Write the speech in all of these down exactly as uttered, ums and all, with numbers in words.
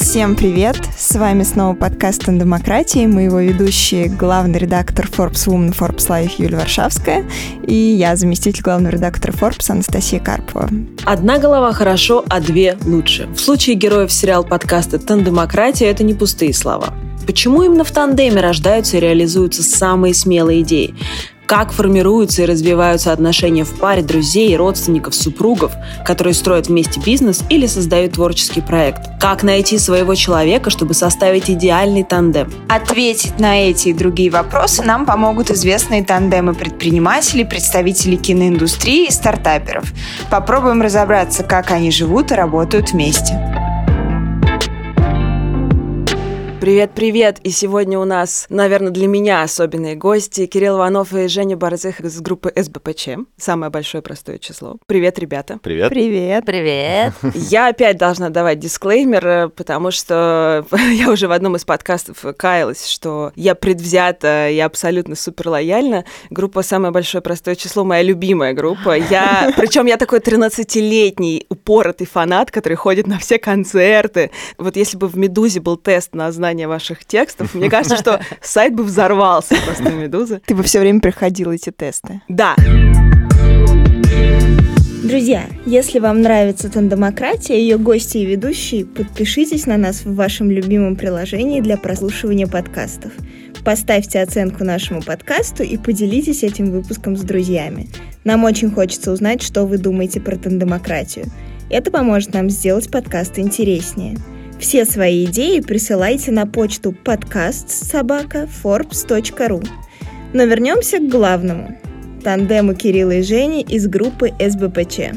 Всем привет! С вами снова подкаст «Тандемократия». Мы его ведущие, главный редактор Forbes Woman, Forbes Life Юлия Варшавская и я, заместитель главного редактора Forbes Анастасия Карпова. Одна голова хорошо, а две лучше. В случае героев сериал подкаста «Тандемократия» это не пустые слова. Почему именно в тандеме рождаются и реализуются самые смелые идеи? Как формируются и развиваются отношения в паре друзей, родственников, супругов, которые строят вместе бизнес или создают творческий проект? Как найти своего человека, чтобы составить идеальный тандем? Ответить на эти и другие вопросы нам помогут известные тандемы предпринимателей, представителей киноиндустрии и стартаперов. Попробуем разобраться, как они живут и работают вместе. Привет-привет! И сегодня у нас, наверное, для меня особенные гости Кирилл Иванов и Женя Борзых из группы эс бэ пэ че. Самое большое простое число. Привет, ребята! Привет! Привет! Привет! Я опять должна давать дисклеймер, потому что я уже в одном из подкастов каялась, что я предвзята и абсолютно супер лояльна. Группа «Самое большое простое число» — моя любимая группа. Я... Причем я такой тринадцатилетний упоротый фанат, который ходит на все концерты. Вот если бы в «Медузе» был тест на знание ваших текстов, мне кажется, что сайт бы взорвался просто, «Медуза». Ты бы все время проходил эти тесты. Да. Друзья, если вам нравится «Тандемократия», ее гости и ведущие, подпишитесь на нас в вашем любимом приложении для прослушивания подкастов. Поставьте оценку нашему подкасту и поделитесь этим выпуском с друзьями. Нам очень хочется узнать, что вы думаете про «Тандемократию». Это поможет нам сделать подкаст интереснее. Все свои идеи присылайте на почту подкаст собака форбс точка ру. Но вернемся к главному – тандему Кирилла и Жени из группы эс бэ пэ че.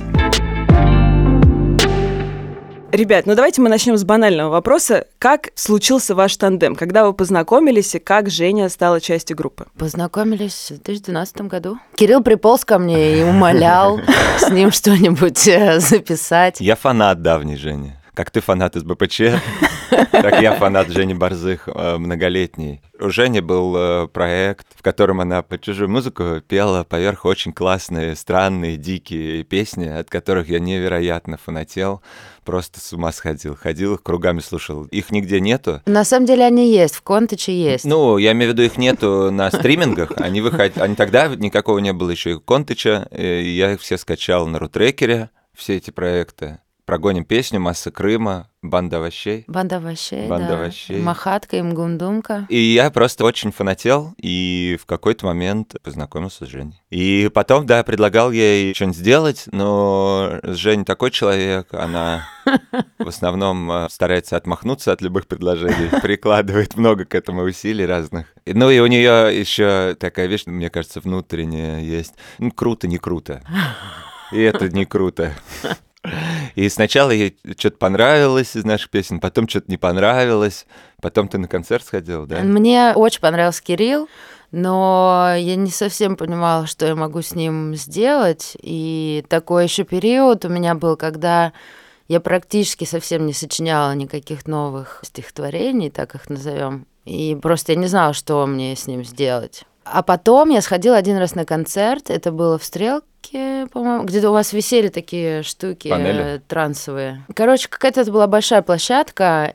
Ребят, ну давайте мы начнем с банального вопроса. Как случился ваш тандем? Когда вы познакомились и как Женя стала частью группы? Познакомились в две тысячи двенадцатом году. Кирилл приполз ко мне и умолял с ним что-нибудь записать. Я фанат давний Жени. Как ты фанат эс бэ пэ че, так я фанат Жени Борзых многолетний. У Жени был проект, в котором она под чужую музыку пела поверх очень классные, странные, дикие песни, от которых я невероятно фанател, просто с ума сходил. Ходил их кругами, слушал. Их нигде нету. На самом деле они есть, в Контаче есть. Ну, я имею в виду, их нету на стримингах. Они выходят, они тогда никакого не было еще и Контача. И я их все скачал на рутрекере, все эти проекты. Прогоним песню, «Масса Крыма», «Банда овощей». Банда овощей, Банда да. овощей. Махатка, Имгундумка. И я просто очень фанател, и в какой-то момент познакомился с Женей. И потом, да, предлагал ей что-нибудь сделать, но Женя такой человек, она в основном старается отмахнуться от любых предложений, прикладывает много к этому усилий разных. Ну и у нее еще такая вещь, мне кажется, внутренняя есть. Ну, круто, не круто. И это не круто. И сначала ей что-то понравилось из наших песен, потом что-то не понравилось, потом ты на концерт сходил, да? Мне очень понравился Кирилл, но я не совсем понимала, что я могу с ним сделать. И такой еще период у меня был, когда я практически совсем не сочиняла никаких новых стихотворений, так их назовем. И просто я не знала, что мне с ним сделать. А потом я сходила один раз на концерт, это было в «Стрелке», по-моему, где-то у вас висели такие штуки Панели. Трансовые. Короче, какая-то это была большая площадка,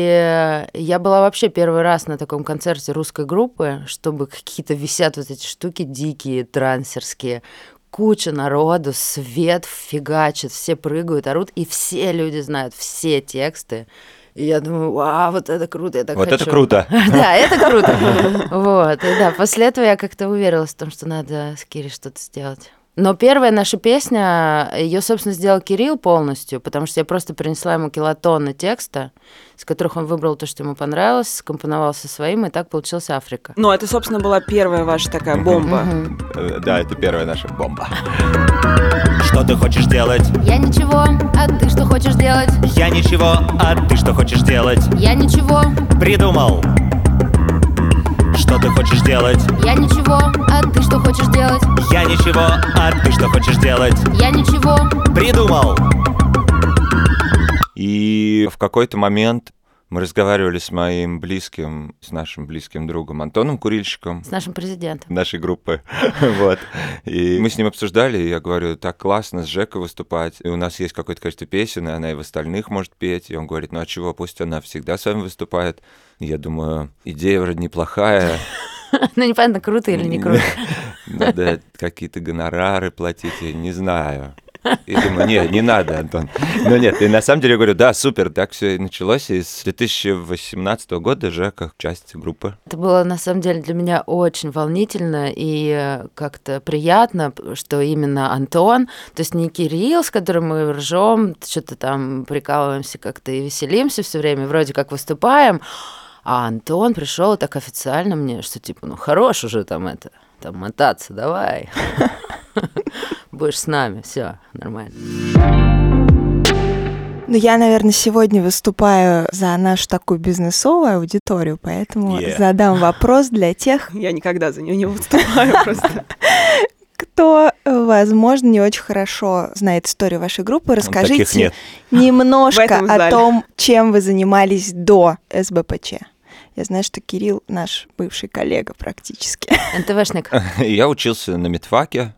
и я была вообще первый раз на таком концерте русской группы, чтобы какие-то висят вот эти штуки дикие, трансерские. Куча народу, свет фигачит, все прыгают, орут, и все люди знают все тексты. И я думаю, вау, вот это круто, я так вот хочу. это круто. Да, это круто. Вот, и да, после этого я как-то уверилась в том, что надо с Кирой что-то сделать. Но первая наша песня, ее, собственно, сделал Кирилл полностью, потому что я просто принесла ему килотонны текста, из которых он выбрал то, что ему понравилось, скомпоновал со своим, и так получилась «Африка». Ну, это, собственно, была первая ваша такая бомба. Да, это первая наша бомба. Что ты хочешь делать? Я ничего, а ты что хочешь делать? Я ничего, а ты что хочешь делать? Я ничего, Придумал. Что ты хочешь делать? я ничего, а ты что хочешь делать? Я ничего, а ты что хочешь делать? Я ничего. Придумал. И в какой-то момент Мы разговаривали с моим близким, с нашим близким другом Антоном Курильщиком. С нашим президентом. Нашей группы. Вот. И мы с ним обсуждали, и я говорю, так классно с Жекой выступать. И у нас есть какое-то количество песен, и она и в остальных может петь. И он говорит, ну а чего, пусть она всегда с вами выступает. И я думаю, идея вроде неплохая. Ну, непонятно, круто или не круто. Надо какие-то гонорары платить, я не знаю. И думаю, нет, не надо, Антон. Но нет, и на самом деле я говорю, да, супер, так все и началось. И с две тысячи восемнадцатого года Жека часть группы. Это было, на самом деле, для меня очень волнительно и как-то приятно, что именно Антон, то есть не Кирилл, с которым мы ржем, что-то там прикалываемся как-то и веселимся все время, вроде как выступаем, а Антон пришел так официально мне, что типа, ну хорош уже там это, там мотаться, давай. Будешь с нами, все нормально. Ну, я, наверное, сегодня выступаю за нашу такую бизнесовую аудиторию, поэтому Yeah. задам вопрос для тех, Я никогда за нее не выступаю просто. кто, возможно, не очень хорошо знает историю вашей группы. Таких Расскажите нет. немножко В этом о зале. том, чем вы занимались до эс бэ пэ че. Я знаю, что Кирилл наш бывший коллега практически. эн тэ вэ-шник. Я учился на медфаке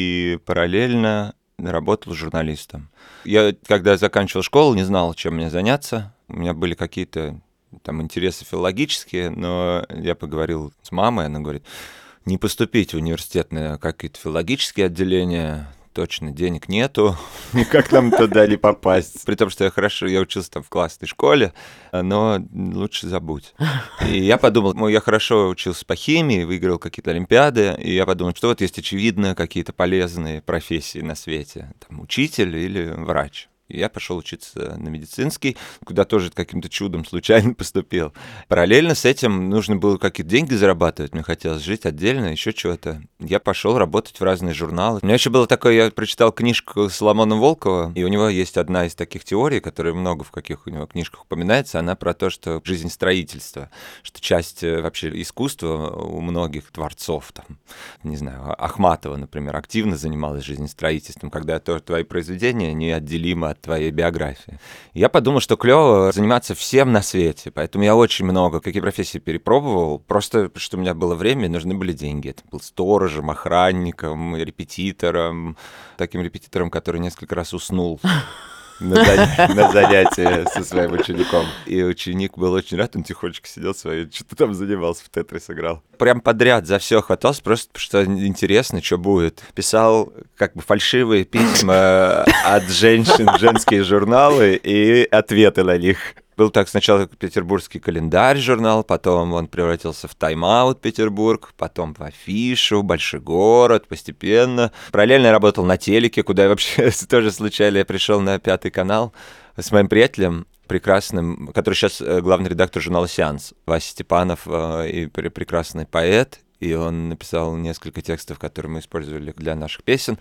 и параллельно работал журналистом. Я, когда заканчивал школу, не знал, чем мне заняться. У меня были какие-то там интересы филологические, но я поговорил с мамой, она говорит, не поступить в университет на какие-то филологические отделения, точно денег нету, никак нам туда не попасть. При том, что я хорошо, я учился там в классной школе, но лучше забудь. И я подумал, ну, я хорошо учился по химии, выиграл какие-то олимпиады, и я подумал, что вот есть, очевидно, какие-то полезные профессии на свете, там, учитель или врач. И я пошел учиться на медицинский, куда тоже каким-то чудом случайно поступил. Параллельно с этим нужно было какие-то деньги зарабатывать, мне хотелось жить отдельно, еще чего-то. Я пошел работать в разные журналы. У меня еще было такое, я прочитал книжку Соломона Волкова, и у него есть одна из таких теорий, которая много в каких у него книжках упоминается, она про то, что жизнь строительства, что часть вообще искусства у многих творцов, там, не знаю, Ахматова, например, активно занималась жизнестроительством, когда то, твои произведения неотделимы от твоей биографии. Я подумал, что клево заниматься всем на свете, поэтому я очень много какие профессии перепробовал, просто что у меня было время, нужны были деньги. Это был сторожем, охранником, репетитором, таким репетитором, который несколько раз уснул на, заня- на занятии со своим учеником. И ученик был очень рад, он тихонечко сидел своей, что-то там занимался, в Тетрис играл. Прям подряд за все хватался, просто что интересно, что будет. Писал как бы фальшивые письма от женщин в женские журналы и ответы на них. Был так сначала петербургский календарь журнал, потом он превратился в Тайм-аут Петербург, потом в Афишу, Большой город, постепенно. Параллельно я работал на телеке, куда я вообще тоже случайно я пришел на Пятый канал с моим приятелем прекрасным, который сейчас главный редактор журнала «Сеанс», Вася Степанов, и прекрасный поэт. И он написал несколько текстов, которые мы использовали для наших песен.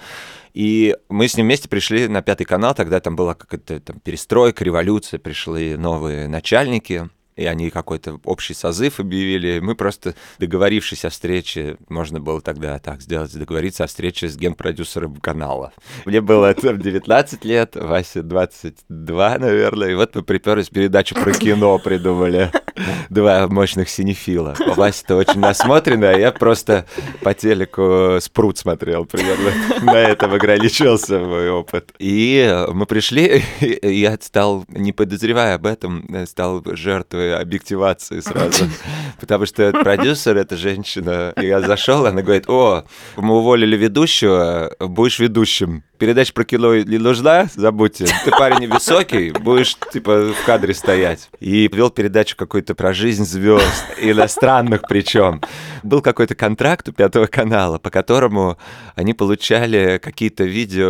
И мы с ним вместе пришли на Пятый канал, тогда там была какая-то там перестройка, революция, пришли новые начальники, и они какой-то общий созыв объявили. Мы просто, договорившись о встрече, можно было тогда так сделать, договориться о встрече с генпродюсером канала. Мне было там девятнадцать лет, Васе двадцать два, наверное, и вот мы приперлись, передачу про кино придумали. Два мощных синефила. Вася-то очень насмотренный, а я просто по телеку Спрут смотрел примерно. На этом ограничился мой опыт. И мы пришли, и я стал, не подозревая об этом, стал жертвой объективации сразу. Потому что продюсер — это женщина. И я зашел, она говорит, о, мы уволили ведущего, будешь ведущим. Передача про кино не нужна, забудьте. Ты парень невысокий, будешь, типа, в кадре стоять. И вел передачу какую-то про жизнь звезд, иностранных причем. Был какой-то контракт у Пятого канала, по которому они получали какие-то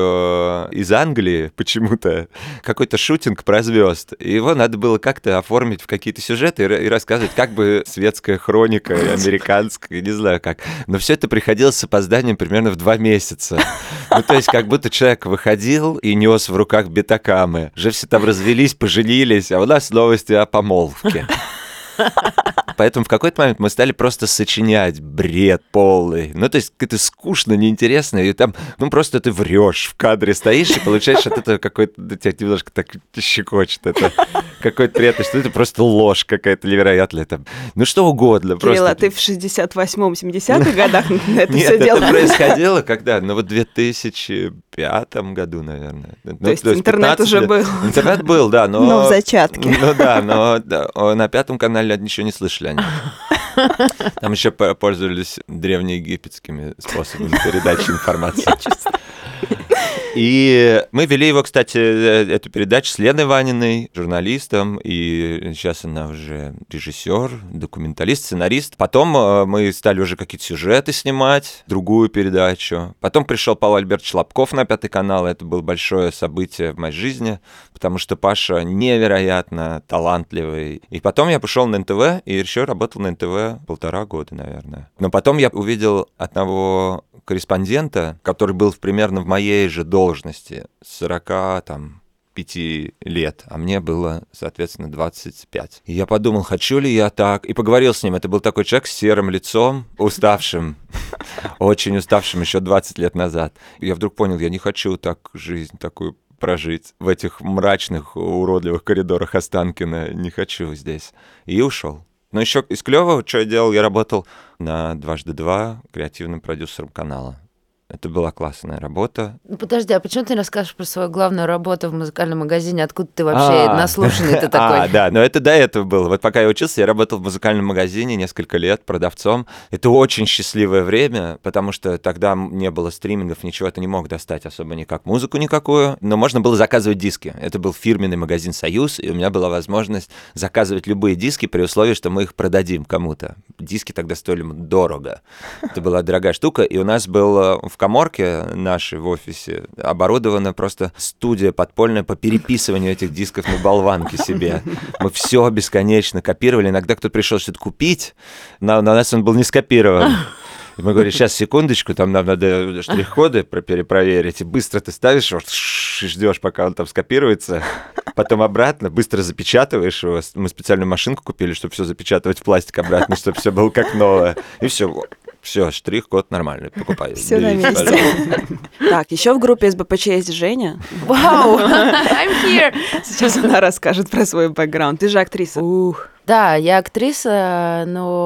видео из Англии почему-то, какой-то шутинг про звезд. И его надо было как-то оформить в какие-то сюжеты и, и рассказывать, как бы светская хроника, американская, не знаю как. Но все это приходилось с опозданием примерно в два месяца. Ну, то есть, как будто человек выходил и нес в руках бетакамы. Уже все там развелись, поженились, а у нас новости о помолвке. Поэтому в какой-то момент мы стали просто сочинять бред полный. Ну, то есть, это скучно, неинтересно, и там, ну, просто ты врешь, в кадре стоишь и получаешь от этого какой-то, тебя немножко так щекочет это. какой-то приятный, что это просто ложь какая-то невероятная. Там, ну, что угодно. Кирилл, просто... а ты в шестьдесят восьмом семидесятых годах это Нет, все это делал? происходило когда? Ну, вот в две тысячи пятом году, наверное. То ну, есть интернет уже лет. был? Интернет был, да, но... Но в зачатке. Ну да, но да, на пятом канале ничего не слышали они. Там еще пользовались древнеегипетскими способами передачи информации. И мы вели его, кстати, эту передачу с Леной Ваниной, журналистом, и сейчас она уже режиссер, документалист, сценарист. Потом мы стали уже какие-то сюжеты снимать, другую передачу. Потом пришел Павел Альбертович Лобков на Пятый канал, это было большое событие в моей жизни, потому что Паша невероятно талантливый. И потом я пошел на эн тэ вэ, и еще работал на эн тэ вэ полтора года, наверное. Но потом я увидел одного корреспондента, который был примерно в моей же должности, сорока там, пяти лет, а мне было, соответственно, двадцать пять. И я подумал, хочу ли я так, и поговорил с ним. Это был такой человек с серым лицом, уставшим, очень уставшим еще двадцать лет назад. И я вдруг понял, я не хочу так жизнь такую прожить в этих мрачных, уродливых коридорах Останкино, не хочу здесь. И ушел. Но еще из клёвого, что я делал, я работал на «Дважды два» креативным продюсером канала. Это была классная работа. Ну, подожди, а почему ты не расскажешь про свою главную работу в музыкальном магазине? Откуда ты вообще А. наслушанный-то такой? А, да, но это до этого было. Вот пока я учился, я работал в музыкальном магазине несколько лет продавцом. Это очень счастливое время, потому что тогда не было стримингов, ничего, ты не мог достать особо никак музыку никакую, но можно было заказывать диски. Это был фирменный магазин «Союз», и у меня была возможность заказывать любые диски при условии, что мы их продадим кому-то. Диски тогда стоили дорого. Это была дорогая штука, и у нас был в каморке нашей в офисе оборудована просто студия подпольная по переписыванию этих дисков на болванке себе. Мы все бесконечно копировали. Иногда кто-то пришел что-то купить, на, на нас он был не скопирован. И мы говорим, сейчас, секундочку, там нам надо штрих-коды перепроверить, и быстро ты ставишь его, ждешь, пока он там скопируется, потом обратно, быстро запечатываешь его. Мы специальную машинку купили, чтобы все запечатывать в пластик обратно, чтобы все было как новое. И все. Все, штрих-код нормальный, покупай. Все на месте. Так, еще в группе эс бэ пэ че есть Женя. Вау, I'm here! Сейчас она расскажет про свой бэкграунд. Ты же актриса. Ух. Да, я актриса,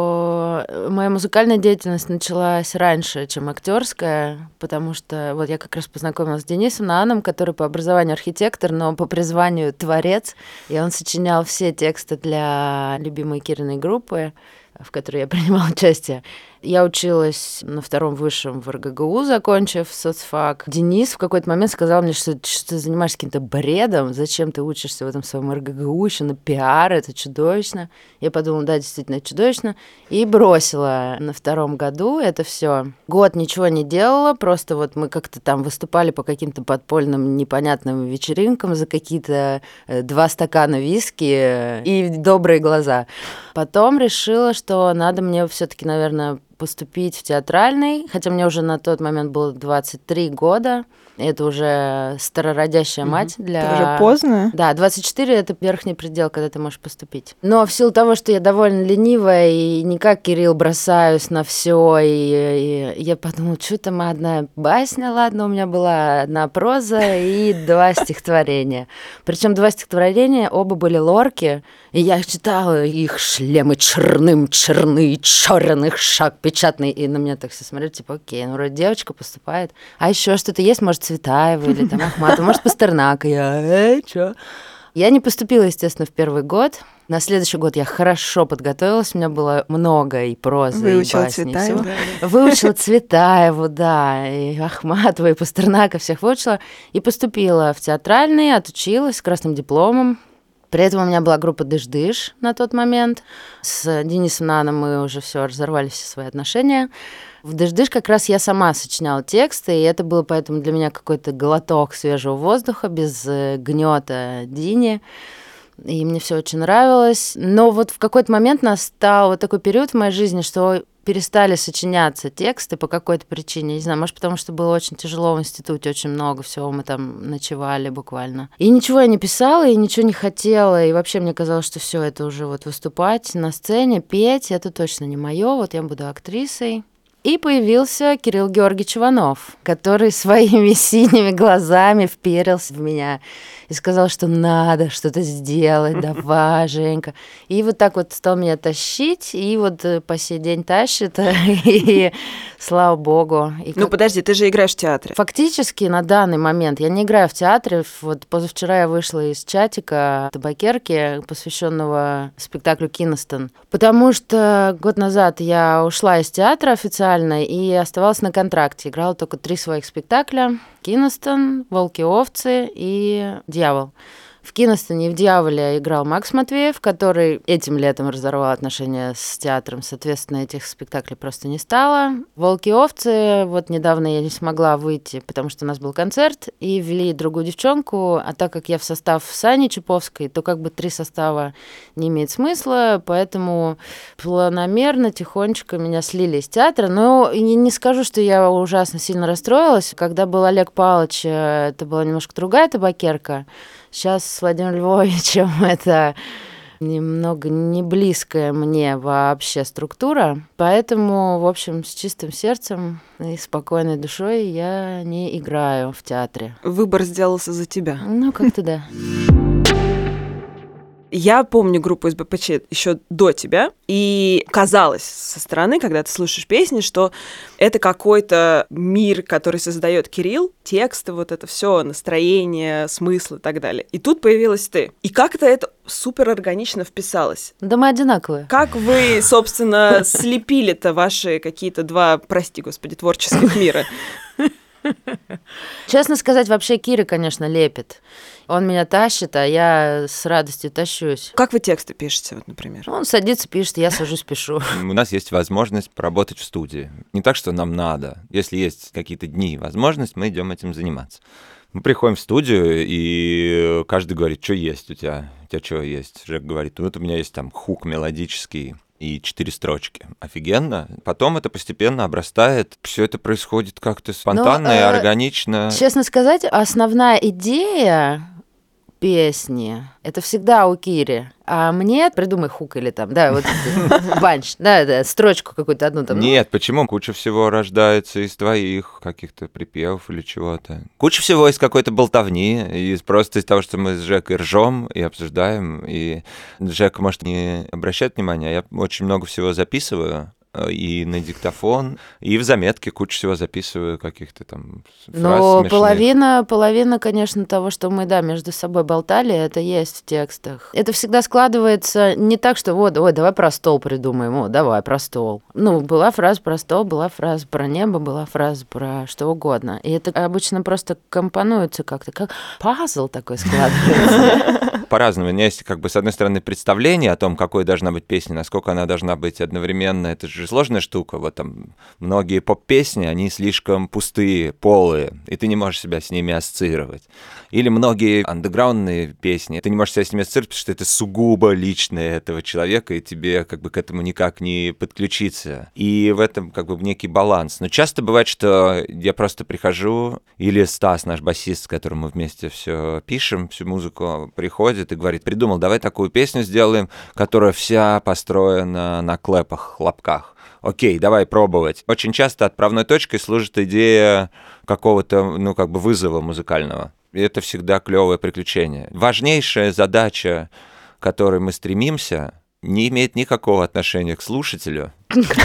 но моя музыкальная деятельность началась раньше, чем актерская, потому что вот я как раз познакомилась с Денисом Нааном, который по образованию архитектор, но по призванию творец, и он сочинял все тексты для любимой Кириной группы, в которой я принимала участие. Я училась на втором высшем в эр гэ гэ у, закончив соцфак. Денис в какой-то момент сказал мне, что, что ты занимаешься каким-то бредом, зачем ты учишься в этом своем эр гэ гэ у, еще на пиар, это чудовищно. Я подумала, да, действительно, это чудовищно. И бросила на втором году это все. Год ничего не делала, просто вот мы как-то там выступали по каким-то подпольным непонятным вечеринкам за какие-то два стакана виски и добрые глаза. Потом решила, что надо мне все-таки, наверное, поступить в театральный, хотя мне уже на тот момент было двадцать три года. Это уже старородящая мать для... Это уже поздно. Да, двадцать четыре — это верхний предел, когда ты можешь поступить. Но в силу того, что я довольно ленивая и не как Кирилл бросаюсь на все, и, и я подумала, что там одна басня, ладно, у меня была одна проза и два стихотворения. Причем два стихотворения, оба были лорки, и я читала их: шлемы черным, черны, черных шаг печатный, и на меня так все смотрят, типа, окей, ну вроде девочка поступает, а еще что-то есть, может, Цветаева или там Ахматова, может, Пастернака. Я, э, чё? Я не поступила, естественно, в первый год. На следующий год я хорошо подготовилась, у меня было много и прозы, Выучила и басни, Цветаеву. и всего. Выучила Цветаеву, да, и Ахматова, и Пастернака, всех выучила. И поступила в театральный, отучилась с красным дипломом. При этом у меня была группа «Дыш-дыш» на тот момент. С Денисом Наном мы уже все разорвали все свои отношения. В «Дыш-дыш» как раз я сама сочиняла тексты, и это было поэтому для меня какой-то глоток свежего воздуха, без гнета Дини. И мне все очень нравилось. Но вот в какой-то момент настал вот такой период в моей жизни, что перестали сочиняться тексты по какой-то причине. Не знаю, может, потому что было очень тяжело в институте, очень много всего, мы там ночевали буквально. И ничего я не писала, и ничего не хотела, и вообще мне казалось, что все это уже вот выступать на сцене, петь, это точно не мое, вот я буду актрисой. И появился Кирилл Георгиевич Иванов, который своими синими глазами вперился в меня и сказал, что надо что-то сделать, давай, Женька. И вот так вот стал меня тащить, и вот по сей день тащит, и слава богу. И ну, как... подожди, ты же играешь в театре. Фактически на данный момент я не играю в театре. Вот позавчера я вышла из чатика табакерки, посвященного спектаклю «Киностон», потому что год назад я ушла из театра официально и оставалась на контракте. Играла только три своих спектакля: «Киностон», «Волки-овцы» и «Дьявол». В «Киностоне» и в «Дьяволе» играл Макс Матвеев, который этим летом разорвал отношения с театром. Соответственно, этих спектаклей просто не стало. «Волки-овцы» вот недавно я не смогла выйти, потому что у нас был концерт, и ввели другую девчонку. А так как я в состав с Аней Чаповской, то как бы три состава не имеет смысла, поэтому планомерно, тихонечко меня слили из театра. Но не скажу, что я ужасно сильно расстроилась. Когда был Олег Павлович, это была немножко другая табакерка. Сейчас с Владимиром Львовичем это немного не близкая мне вообще структура, поэтому, в общем, с чистым сердцем и спокойной душой я не играю в театре. Выбор сделался за тебя. Ну, как-то да. Я помню группу из БПЧ еще до тебя, и казалось со стороны, когда ты слушаешь песни, что это какой-то мир, который создает Кирилл, тексты, вот это все, настроение, смысл и так далее. И тут появилась ты. И как-то это супер органично вписалось. Да мы одинаковые. Как вы, собственно, слепили-то ваши какие-то два, прости господи, творческих мира? Честно сказать, вообще Кира, конечно, лепит. Он меня тащит, а я с радостью тащусь. Как вы тексты пишете, вот, например? Он садится, пишет, я сажусь, пишу. У нас есть возможность поработать в студии. Не так, что нам надо. Если есть какие-то дни и возможность, мы идем этим заниматься. Мы приходим в студию, и каждый говорит, что есть у тебя? У тебя что есть? Жек говорит, вот у меня есть там хук мелодический и четыре строчки. Офигенно. Потом это постепенно обрастает. Все это происходит как-то спонтанно Но, и э, органично. Честно сказать, основная идея песни — это всегда у Кири. А мне придумай хук или там, да, вот банч, да, да, строчку какую-то одну там. Нет, почему? Куча всего рождается из твоих каких-то припевов или чего-то. Куча всего из какой-то болтовни, из просто из того, что мы с Жекой ржем и обсуждаем. И Жека, может, не обращает внимания, а я очень много всего записываю. И на диктофон, и в заметке кучу всего записываю, каких-то там фраз Но смешных. половина, половина, конечно, того, что мы, да, между собой болтали, это есть в текстах. Это всегда складывается не так, что вот, ой, давай про стол придумаем, о, давай про стол. Ну, была фраза про стол, была фраза про небо, была фраза про что угодно. И это обычно просто компонуется как-то, как пазл такой складывается. По-разному. У меня есть, как бы, с одной стороны, представление о том, какой должна быть песня, насколько она должна быть одновременно. Это же сложная штука. Вот там многие поп-песни, они слишком пустые, полые, и ты не можешь себя с ними ассоциировать. Или многие андеграундные песни, ты не можешь себя с ними ассоциировать, потому что это сугубо личное этого человека, и тебе как бы к этому никак не подключиться. И в этом как бы некий баланс. Но часто бывает, что я просто прихожу, или Стас, наш басист, с которым мы вместе все пишем, всю музыку, приходит и говорит, придумал, давай такую песню сделаем, которая вся построена на клэпах, хлопках. Окей, давай пробовать. Очень часто отправной точкой служит идея какого-то, ну, как бы вызова музыкального. И это всегда клевое приключение. Важнейшая задача, к которой мы стремимся, не имеет никакого отношения к слушателю,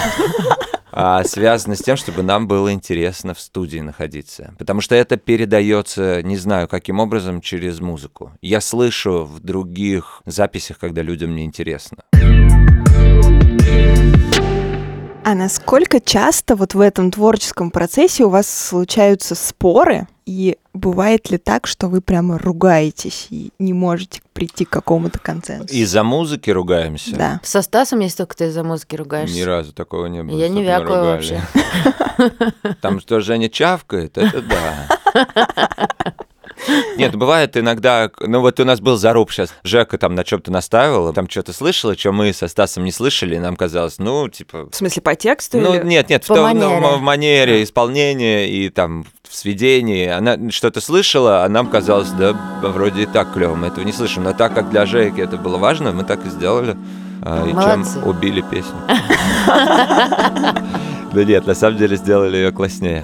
а связана с тем, чтобы нам было интересно в студии находиться. Потому что это передается, не знаю, каким образом, через музыку. Я слышу в других записях, когда людям неинтересно. А насколько часто вот в этом творческом процессе у вас случаются споры? И бывает ли так, что вы прямо ругаетесь и не можете прийти к какому-то консенсусу? Из-за музыки ругаемся? Да. Со Стасом, если только ты из-за музыки ругаешься. Ни разу такого не было. Я не вякаю вообще. Там что, Женя чавкает? Это да. Нет, бывает иногда, ну вот у нас был заруб сейчас, Жека там на чем-то настаивала, там что-то слышала, что мы со Стасом не слышали, и нам казалось, ну, типа... В смысле, по тексту? Ну, или... нет, нет, по в, том, манере. Ну, в манере исполнения и там в сведении. Она что-то слышала, а нам казалось, да, вроде и так клево, мы этого не слышим. Но так как для Жеки это было важно, мы так и сделали. и Молодцы. чем убили песню. Да нет, на самом деле сделали ее класснее.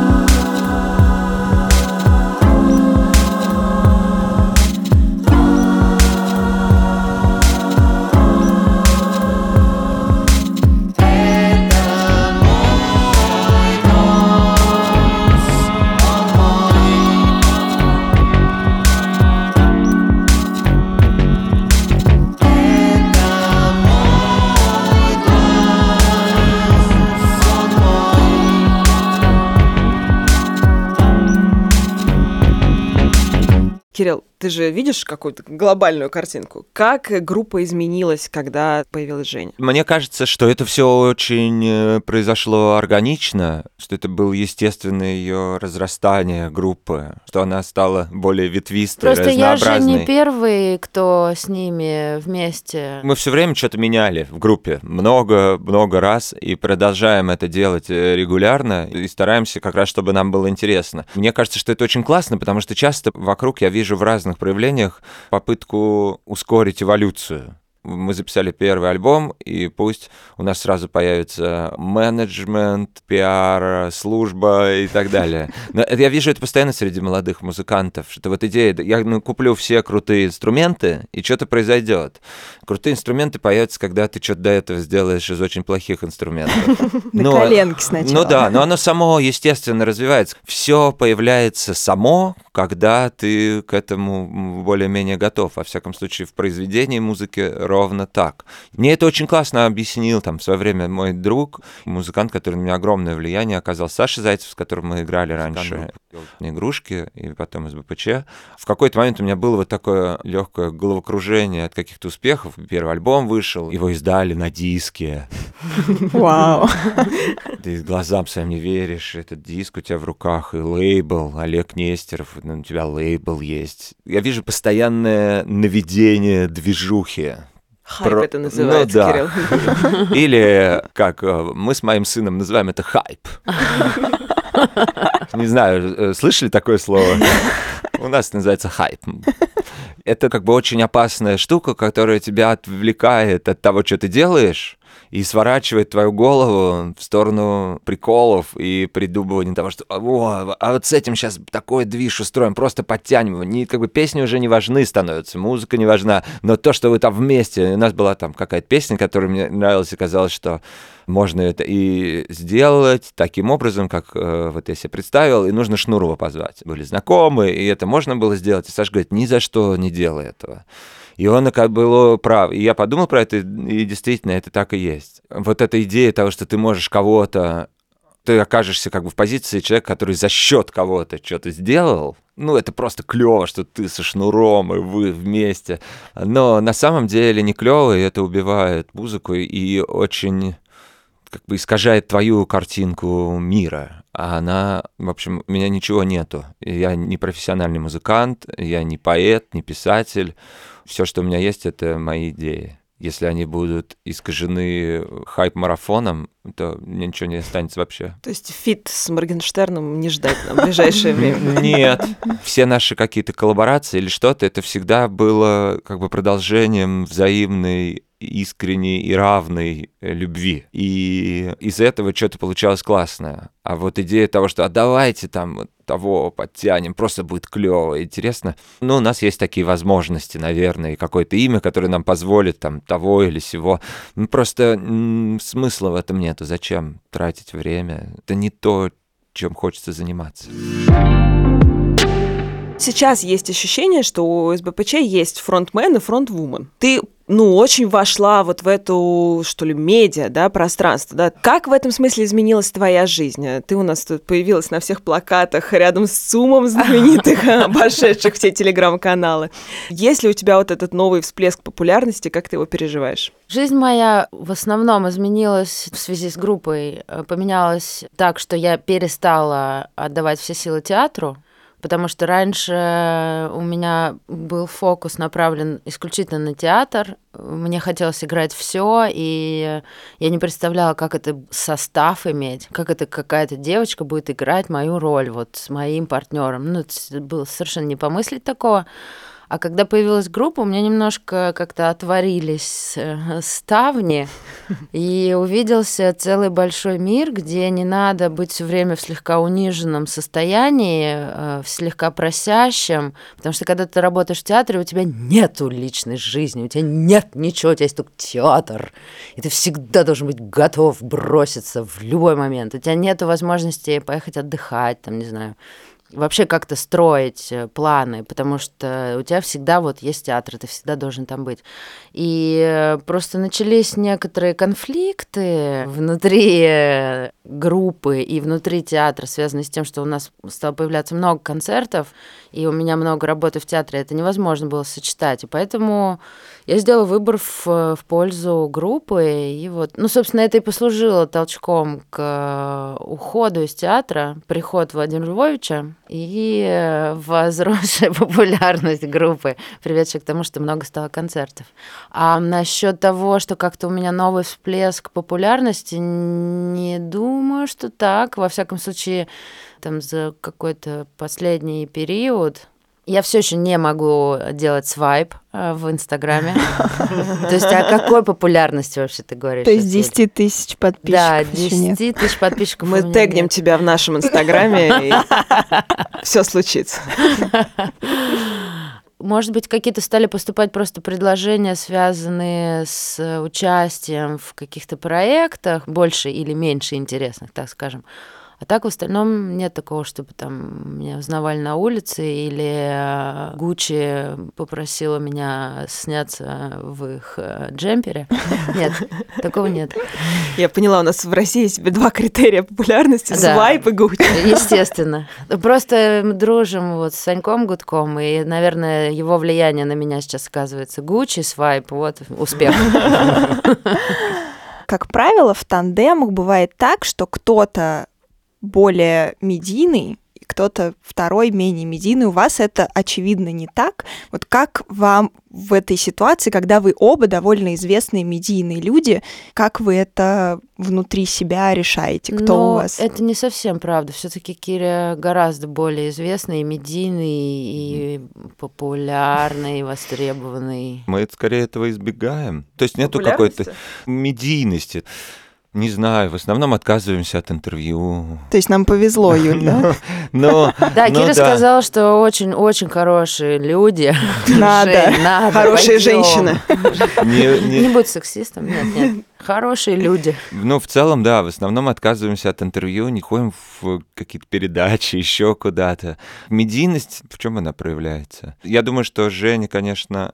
Кирилл, ты же видишь какую-то глобальную картинку. Как группа изменилась, когда появилась Женя? Мне кажется, что это все очень произошло органично, что это было естественное ее разрастание группы, что она стала более ветвистой, Просто я же разнообразной. не первый, кто с ними вместе. Мы все время что-то меняли в группе, много-много раз, и продолжаем это делать регулярно, и стараемся как раз, чтобы нам было интересно. Мне кажется, что это очень классно, потому что часто вокруг я вижу в разных проявлениях попытку ускорить эволюцию. Мы записали первый альбом, и пусть у нас сразу появится менеджмент, пиар, служба и так далее. Но я вижу это постоянно среди молодых музыкантов, что вот идея, я ну, куплю все крутые инструменты, и что-то произойдет. Крутые инструменты появятся, когда ты что-то до этого сделаешь из очень плохих инструментов. На коленке сначала. Ну да, но оно само, естественно, развивается. Все появляется само, когда ты к этому более-менее готов. Во всяком случае, в произведении музыки ровно так. Мне это очень классно объяснил там в свое время мой друг, музыкант, который на меня огромное влияние оказал, Саша Зайцев, с которым мы играли раньше игрушки, и потом из БПЧ. В какой-то момент у меня было вот такое легкое головокружение от каких-то успехов. Первый альбом вышел, его издали на диске. Вау. Ты глазам своим не веришь, этот диск у тебя в руках, и лейбл, Олег Нестеров, у тебя лейбл есть. Я вижу постоянное наведение движухи. Хайп Про... это называется, ну, да. Кирилл. Или, как мы с моим сыном называем это, хайп. Не знаю, слышали такое слово? У нас это называется хайп. Это как бы очень опасная штука, которая тебя отвлекает от того, что ты делаешь, и сворачивает твою голову в сторону приколов и придумывания того, что о, а вот с этим сейчас такой движ устроим, просто подтянем его. Не, как бы песни уже не важны становятся, музыка не важна, но то, что вы там вместе... У нас была там какая-то песня, которая мне нравилась, и казалось, что можно это и сделать таким образом, как э, вот я себе представил, и нужно Шнурова позвать. Были знакомые, и это можно было сделать. И Саша говорит, ни за что не делай этого. И он как бы был прав. И я подумал про это, и действительно, это так и есть. Вот эта идея того, что ты можешь кого-то... Ты окажешься как бы в позиции человека, который за счет кого-то что-то сделал. Ну, это просто клево, что ты со Шнуром, и вы вместе. Но на самом деле не клево, и это убивает музыку, и очень... как бы искажает твою картинку мира, а она, в общем, у меня ничего нету. Я не профессиональный музыкант, я не поэт, не писатель. Все, что у меня есть, это мои идеи. Если они будут искажены хайп-марафоном, то мне ничего не останется вообще. То есть фит с Моргенштерном не ждать на ближайшее время? Нет. Все наши какие-то коллаборации или что-то, это всегда было как бы продолжением взаимной, искренней и равной любви. И из этого что-то получалось классное. А вот идея того, что а давайте там того подтянем, просто будет клево, интересно. Ну, у нас есть такие возможности, наверное, и какое-то имя, которое нам позволит там того или сего. Ну, просто м- смысла в этом нету. Зачем тратить время? Это не то, чем хочется заниматься. Сейчас есть ощущение, что у эс бэ пэ че есть фронтмен и фронтвумен. Ты, ну, очень вошла вот в эту, что ли, медиа, да, пространство, да. Как в этом смысле изменилась твоя жизнь? Ты у нас тут появилась на всех плакатах рядом с ЦУМом знаменитых, обошедших все телеграм-каналы. Есть ли у тебя вот этот новый всплеск популярности, как ты его переживаешь? Жизнь моя в основном изменилась в связи с группой. Поменялась так, что я перестала отдавать все силы театру, потому что раньше у меня был фокус направлен исключительно на театр. Мне хотелось играть все, и я не представляла, как это состав иметь, как это какая-то девочка будет играть мою роль вот с моим партнером. Ну, это было совершенно не помыслить такого. А когда появилась группа, у меня немножко как-то отворились ставни, и увиделся целый большой мир, где не надо быть все время в слегка униженном состоянии, в слегка просящем, потому что когда ты работаешь в театре, у тебя нету личной жизни, у тебя нет ничего, у тебя есть только театр, и ты всегда должен быть готов броситься в любой момент. У тебя нету возможности поехать отдыхать, там, не знаю, вообще как-то строить планы, потому что у тебя всегда вот есть театр, ты всегда должен там быть. И просто начались некоторые конфликты внутри группы и внутри театра, связанные с тем, что у нас стало появляться много концертов, и у меня много работы в театре, это невозможно было сочетать. И поэтому я сделала выбор в, в пользу группы, и вот, ну, собственно, это и послужило толчком к уходу из театра, приход Владимира Львовича, и возросшая популярность группы, приведшая к тому, что много стало концертов. А насчет того, что как-то у меня новый всплеск популярности, не думаю, что так. Во всяком случае, там за какой-то последний период я все еще не могу делать свайп в Инстаграме. То есть о какой популярности вообще ты говоришь? То есть десять тысяч подписчиков. Да, десять тысяч подписчиков. Мы тегнем тебя в нашем Инстаграме, и все случится. Может быть, какие-то стали поступать просто предложения, связанные с участием в каких-то проектах, больше или меньше интересных, так скажем. А так в остальном нет такого, чтобы там меня узнавали на улице или Гуччи попросила меня сняться в их джемпере. Нет, такого нет. Я поняла, у нас в России есть два критерия популярности: да. Свайп и Гуччи. Естественно. Просто мы дружим вот с Саньком Гудком, и, наверное, его влияние на меня сейчас сказывается. Гуччи, свайп, вот, успех. Как правило, в тандемах бывает так, что кто-то более медийный, и кто-то второй менее медийный. У вас это, очевидно, не так. Вот как вам в этой ситуации, когда вы оба довольно известные медийные люди, как вы это внутри себя решаете? Кто Но у вас? Это не совсем правда. Все-таки Киря гораздо более известный, и медийный, и популярный, и востребованный. Мы скорее этого избегаем. То есть нету какой-то медийности. Не знаю, в основном отказываемся от интервью. То есть нам повезло, Юль, да? Но, да, но, Киря да. сказала, что очень-очень хорошие люди. Надо. Надо Хорошие женщины. Не, не... не будь сексистом, нет, нет. Хорошие люди. Ну, в целом, да, в основном отказываемся от интервью, не ходим в какие-то передачи, еще куда-то. Медийность, в чем она проявляется? Я думаю, что Женя, конечно,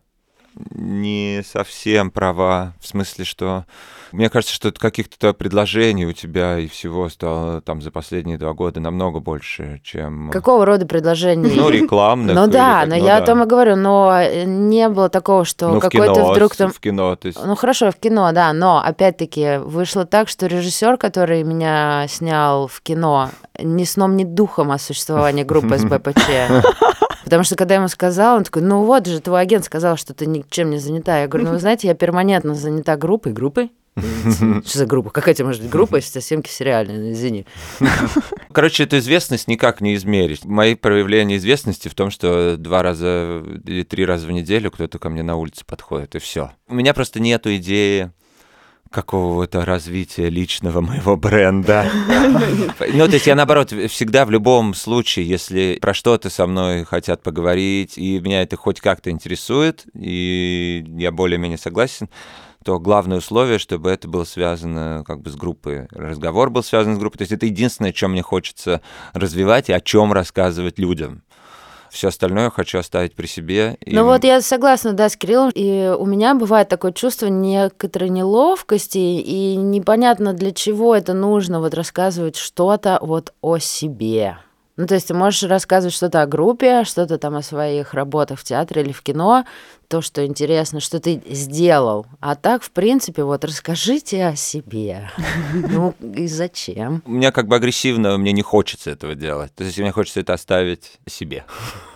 не совсем права, в смысле, что... Мне кажется, что каких-то предложений у тебя и всего стало там за последние два года намного больше, чем... Какого рода предложений? Ну, рекламных. Ну да, как, но ну, я да. о том и говорю, но не было такого, что ну, какой-то кино, вдруг там... в кино, то есть... Ну хорошо, в кино, да, но опять-таки вышло так, что режиссер, который меня снял в кино, ни сном, ни духом о существовании группы СБПЧ. Потому что когда я ему сказала, он такой, ну вот же, твой агент сказал, что ты ничем не занята. Я говорю, ну вы знаете, я перманентно занята группой. Группой? Что за группа? Какая тебе может быть группа, если съемки сериальные? Извини. Короче, эту известность никак не измерить. Мои проявления известности в том, что два раза или три раза в неделю кто-то ко мне на улице подходит, и все. У меня просто нету идеи какого-то развития личного моего бренда. Ну, то есть я, наоборот, всегда в любом случае, если про что-то со мной хотят поговорить, и меня это хоть как-то интересует, и я более-менее согласен, то главное условие, чтобы это было связано как бы с группой, разговор был связан с группой. То есть это единственное, чем мне хочется развивать и о чем рассказывать людям. Все остальное я хочу оставить при себе. И... Ну вот я согласна, да, с Кириллом. И у меня бывает такое чувство некоторой неловкости, и непонятно, для чего это нужно вот рассказывать что-то вот о себе. Ну, то есть ты можешь рассказывать что-то о группе, что-то там о своих работах в театре или в кино, то, что интересно, что ты сделал. А так, в принципе, вот расскажите о себе. Ну, и зачем? У меня как бы агрессивно, мне не хочется этого делать. То есть мне хочется это оставить себе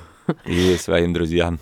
и своим друзьям.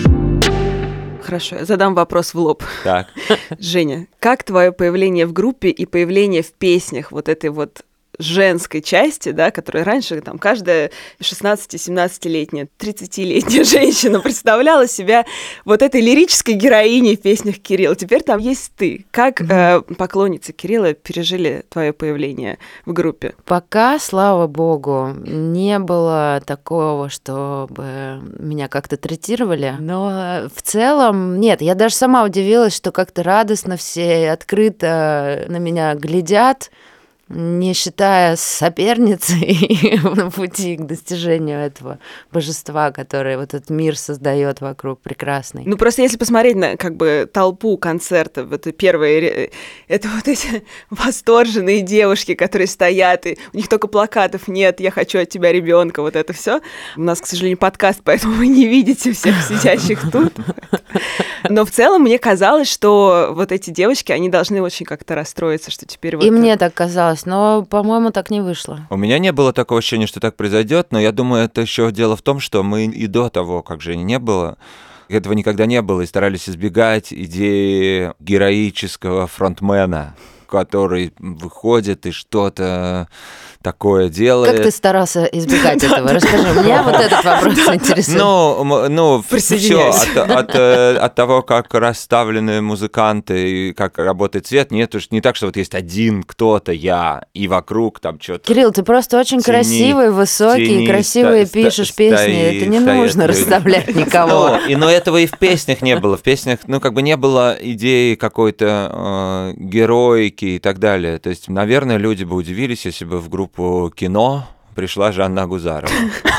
Хорошо, я задам вопрос в лоб. Так. Женя, как твое появление в группе и появление в песнях вот этой вот женской части, да, которая раньше там каждая шестнадцати-семнадцатилетняя, тридцатилетняя женщина представляла себя вот этой лирической героиней в песнях Кирилла. Теперь там есть ты. Как э, поклонницы Кирилла пережили твое появление в группе? Пока, слава богу, не было такого, чтобы меня как-то третировали. Но в целом, нет, я даже сама удивилась, что как-то радостно все открыто на меня глядят, не считая соперницей на пути к достижению этого божества, которое вот этот мир создает вокруг прекрасный. Ну, просто если посмотреть на как бы толпу концертов, это первые, это вот эти восторженные девушки, которые стоят, и у них только плакатов нет, я хочу от тебя ребенка, вот это все. У нас, к сожалению, подкаст, поэтому вы не видите всех сидящих тут. Но в целом мне казалось, что вот эти девочки, они должны очень как-то расстроиться, что теперь вот... И мне так казалось, но, по-моему, так не вышло. У меня не было такого ощущения, что так произойдет, но я думаю, это еще дело в том, что мы и до того, как Жени не было, этого никогда не было, и старались избегать идеи героического фронтмена, который выходит и что-то такое делает. Как ты старался избегать этого? Расскажи, меня вот этот вопрос интересует. Ну, ну все от, от, от того, как расставлены музыканты и как работает свет, нет уж не так, что вот есть один кто-то, я, и вокруг там что-то. Кирилл, ты просто очень тени, красивый, высокий, тени, красивые ста- пишешь ста- песни. Стоит, это не стоит, нужно стоит. Расставлять никого. Ну, и, но этого и в песнях не было. В песнях, ну, как бы не было идеи какой-то э, героики и так далее. То есть, наверное, люди бы удивились, если бы в группу «Кино» пришла Жанна Агузарова.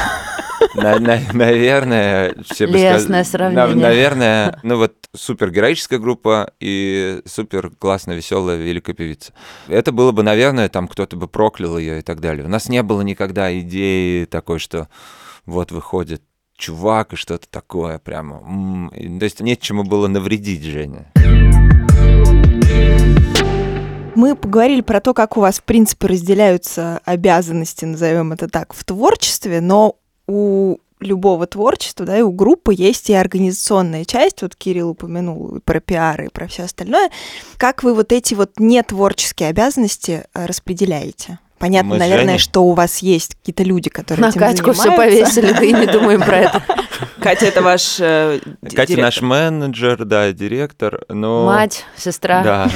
Наверное, все бы сказали... сравнение. Наверное, ну вот супергероическая группа и супер классная, веселая, великая певица. Это было бы, наверное, там кто-то бы проклял ее и так далее. У нас не было никогда идеи такой, что вот выходит чувак и что-то такое прямо. М-м. То есть нет чему было навредить Жене. Мы поговорили про то, как у вас, в принципе, разделяются обязанности, назовем это так, в творчестве, но у любого творчества, да, и у группы есть и организационная часть, вот Кирилл упомянул и про пиар, и про все остальное. Как вы вот эти вот нетворческие обязанности распределяете? Понятно, мы наверное, Женей... что у вас есть какие-то люди, которые на этим Катьку занимаются. Все повесили, да и не думаем про это. Катя, это ваш э, Катя директор. Наш менеджер, да, директор. Но... Мать, сестра. Да.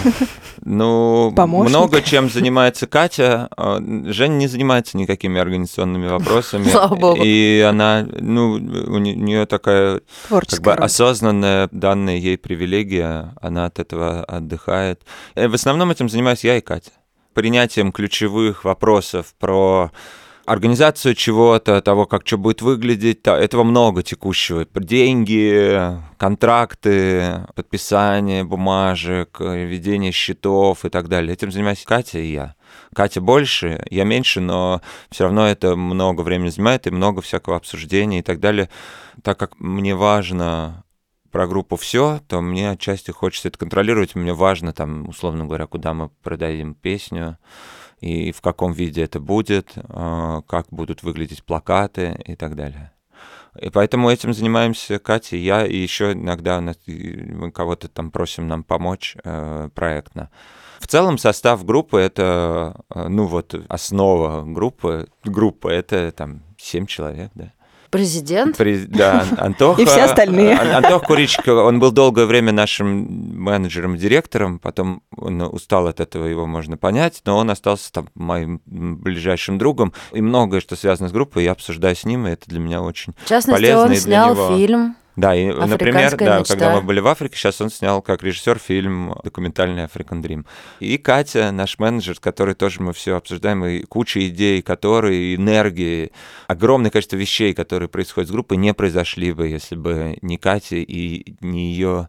Ну, помощник. Много чем занимается Катя. Женя не занимается никакими организационными вопросами. Слава богу. И она, ну, у нее такая как бы осознанная, данная ей привилегия, она от этого отдыхает. И в основном этим занимаюсь я и Катя. Принятием ключевых вопросов про организацию чего-то, того, как что будет выглядеть, этого много текущего. Деньги, контракты, подписание бумажек, ведение счетов и так далее. Этим занимаюсь Катя и я. Катя больше, я меньше, но все равно это много времени занимает и много всякого обсуждения и так далее. Так как мне важно... про группу все, то мне отчасти хочется это контролировать. Мне важно, там, условно говоря, куда мы продадим песню, и в каком виде это будет, как будут выглядеть плакаты и так далее. И поэтому этим занимаемся Катя и я, и еще иногда мы кого-то там просим нам помочь проектно. В целом состав группы — это, ну вот, основа группы. Группа — это там семь человек, да. Президент? При, да, Антоха, и все остальные. Антох Куричко, он был долгое время нашим менеджером и директором, потом он устал от этого, его можно понять, но он остался там моим ближайшим другом, и многое, что связано с группой, я обсуждаю с ним, и это для меня очень полезно. В частности, полезно он и снял для него. Фильм. Да, и, например, да, мечта. Когда мы были в Африке, сейчас он снял как режиссер фильм документальный «African Dream». И Катя, наш менеджер, с которой тоже мы все обсуждаем, и куча идей, которые, энергии, огромное количество вещей, которые происходят с группой, не произошли бы, если бы не Катя и не ее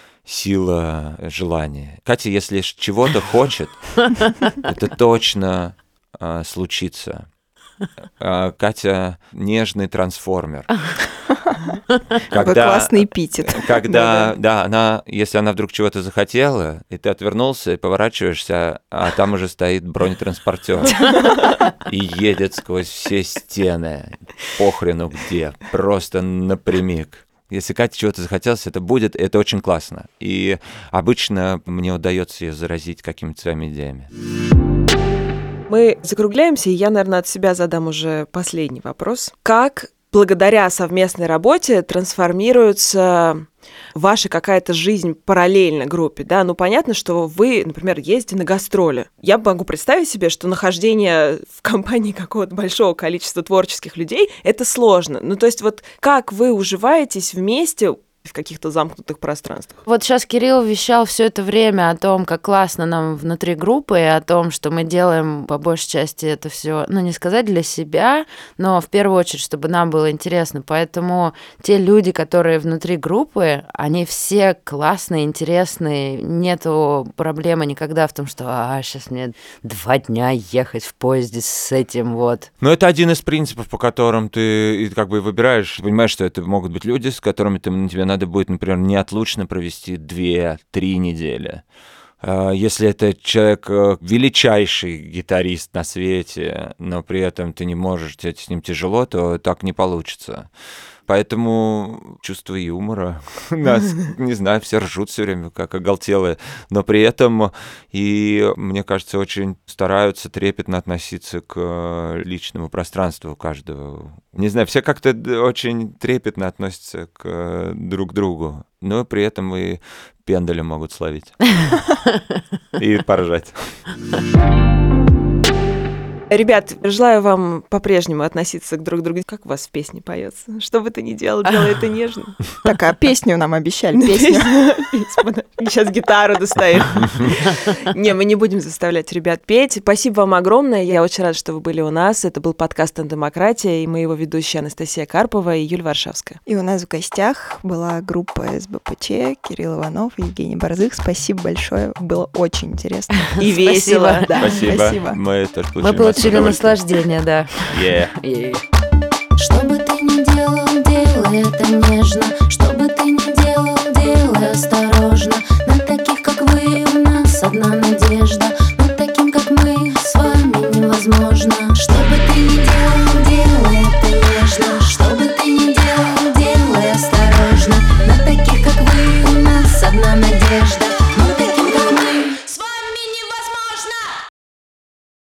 сила желания. Катя, если чего-то хочет, это точно а, случится. А, Катя нежный трансформер. Какой классный эпитет. Когда, да, она, если она вдруг чего-то захотела, и ты отвернулся, и поворачиваешься, а там уже стоит бронетранспортер и едет сквозь все стены, похрену где, просто напрямик. Если Кате чего-то захотелось, это будет, это очень классно. И обычно мне удается ее заразить какими-то своими идеями. Мы закругляемся, и я, наверное, от себя задам уже последний вопрос. Как благодаря совместной работе трансформируется ваша какая-то жизнь параллельно группе, да? Ну, понятно, что вы, например, ездите на гастроли. Я могу представить себе, что нахождение в компании какого-то большого количества творческих людей — это сложно. Ну, то есть вот как вы уживаетесь вместе в каких-то замкнутых пространствах? Вот сейчас Кирилл вещал все это время о том, как классно нам внутри группы, и о том, что мы делаем по большей части это все, ну, не сказать для себя, но в первую очередь, чтобы нам было интересно. Поэтому те люди, которые внутри группы, они все классные, интересные. Нету проблемы никогда в том, что а, сейчас мне два дня ехать в поезде с этим вот. Но это один из принципов, по которым ты как бы выбираешь, понимаешь, что это могут быть люди, с которыми ты, тебе надо будет, например, неотлучно провести две-три недели. Если это человек величайший гитарист на свете, но при этом ты не можешь, тебе с ним тяжело, то так не получится. Поэтому чувство юмора. Нас, не знаю, все ржут все время, как оголтелые. Но при этом, и мне кажется, очень стараются трепетно относиться к личному пространству каждого. Не знаю, все как-то очень трепетно относятся к друг другу. Но при этом и пендаля могут словить. И поржать. Ребят, желаю вам по-прежнему относиться к друг другу. Как у вас в песне поется? Что бы ты ни делал, делай это нежно. Так, а песню нам обещали, песню. Сейчас гитару достаем. Не, мы не будем заставлять ребят петь. Спасибо вам огромное. Я очень рада, что вы были у нас. Это был подкаст «Тандемократия», и мы его ведущие Анастасия Карпова и Юль Варшавская. И у нас в гостях была группа эс бэ пэ че, Кирилл Иванов и Евгений Борзых. Спасибо большое. Было очень интересно. И весело. Спасибо. Мы тоже получили Получили наслаждение, да. Yeah. Yeah. Что бы ты ни делал, делай это нежно. Что бы ты ни